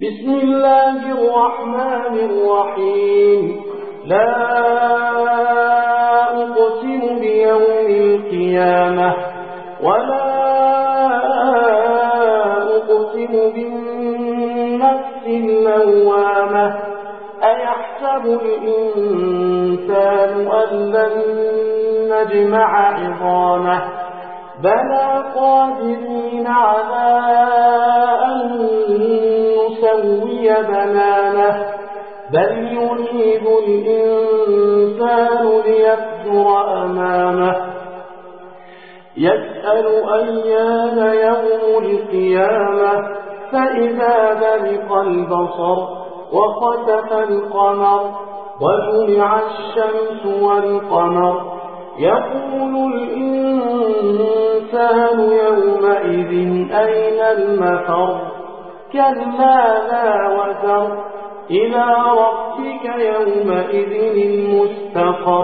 بسم الله الرحمن الرحيم. لا أقسم بيوم القيامة ولا أقسم بالنفس اللوامة أيحسب الإنسان أن لن نجمع عظامه بلى قادرين على أن نسوي بنانه بل يريد الإنسان ليفجر أمامه يسأل أيان يوم القيامة فإذا برق البصر وخسف القمر وجمع الشمس والقمر يقول الإنسان يومئذ أين المفر كلا لا وزر إلى ربك يومئذ المستقر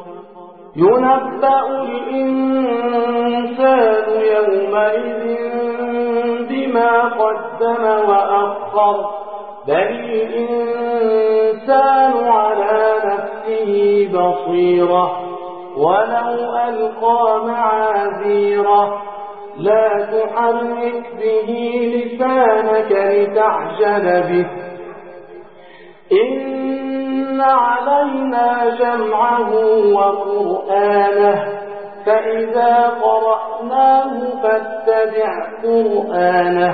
ينبأ الإنسان يومئذ بما قدم وأخر بل الإنسان على نفسه بصيرة ولو ألقى معاذيره لا تحرك به لسانك لتعجل به إن علينا جمعه وقرآنه فإذا قرأناه فاتبع قرآنه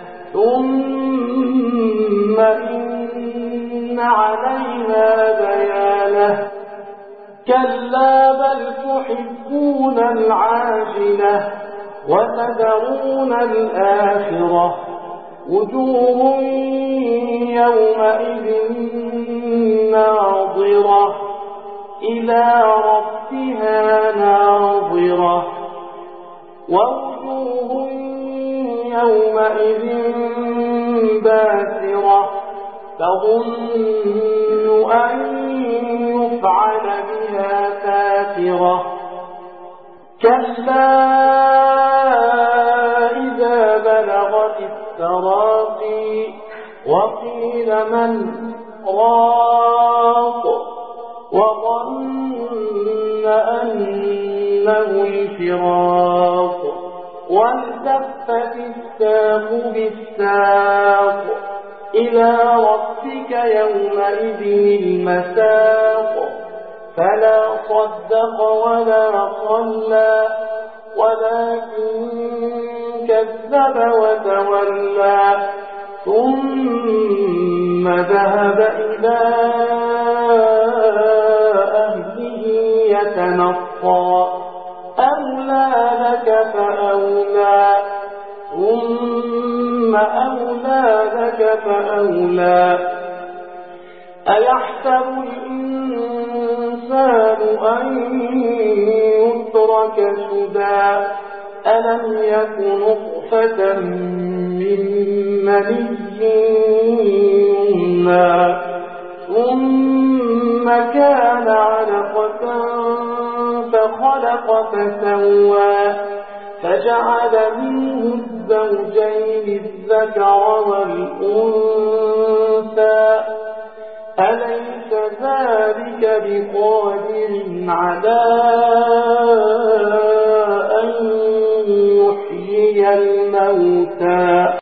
ثم إن علينا بيانه كلا بل تحبون العاجلة وتذرون الآخرة وجوه يومئذ ناظرة إلى ربها ناظرة ووجوه يومئذ باسرة تظن أن يفعل بها فاقرة كلا إذا بلغت التراقي وقيل من راق وظن أنه الفراق والتفت الساق بالساق إلى ربك يومئذ المساق فلا صدق ولا صلى ولكن كذب وتولى ثم ذهب إلى أهله يتمطى أولى لك فأولى ثم أولى لك فأولى أيحسب الإنسان أن يترك سدى ألم يك نطفة من مني يمنى ثم كان علقة فخلق فسوى فجعل منه الزوجين الذكر والأنثى أليس ذلك بقادر على أن يحيي الموتى